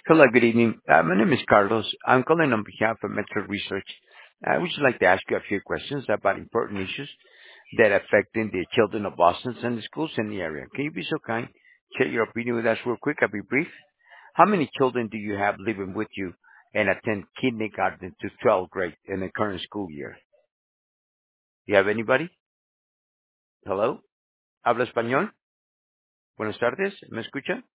Hello, good evening. My name is Carlos. I'm calling on behalf of Metro Research. I would just like to ask you a few questions about important issues that affecting the children of Boston and the schools in the area. Can you be so kind? Share your opinion with us real quick. I'll be brief. How many children do you have living with you and attend kindergarten to 12th grade in the current school year? Do you have anybody? Hello? ¿Habla español? Buenas tardes. ¿Me escucha?